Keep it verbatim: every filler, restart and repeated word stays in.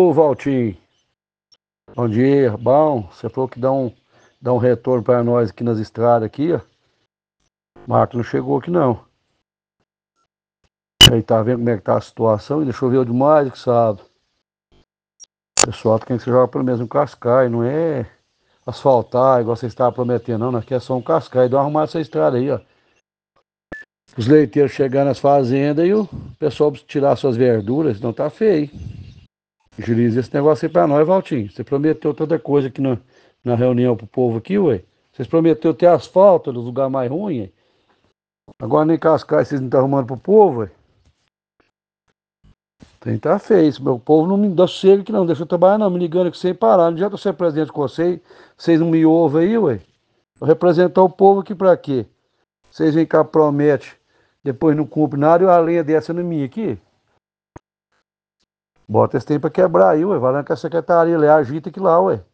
Ô, Valtinho, bom dia, bom, você falou que dá um, dá um retorno para nós aqui nas estradas aqui, ó. Marco não chegou aqui não. Aí tá vendo como é que tá a situação, ainda choveu demais que sábado. O pessoal tem que se jogar pelo menos um cascai, não é asfaltar igual você estava prometendo não, né? Que é só um cascai, dá uma arrumada essa estrada aí, ó. Os leiteiros chegando nas fazendas e o pessoal tirar suas verduras, não tá feio. Agiliza esse negócio aí pra nós, Valtinho. Você prometeu tanta coisa aqui na, na reunião pro povo aqui, ué. Vocês prometeram ter asfalto nos lugares mais ruins, ué. Agora nem cascais vocês não estão arrumando pro povo, ué. Tem que tá feio. Isso, meu povo não me dá sossego aqui não, deixa eu trabalhar não, me ligando aqui sem parar. Não adianta eu ser presidente com vocês, vocês não me ouvem aí, ué. Vou representar o povo aqui pra quê? Vocês vêm cá, promete, depois não cumpre nada e a lenha dessa no mim aqui. Bota esse tempo pra quebrar aí, ué. Vai lá com a secretaria, lá, agita aqui lá, ué.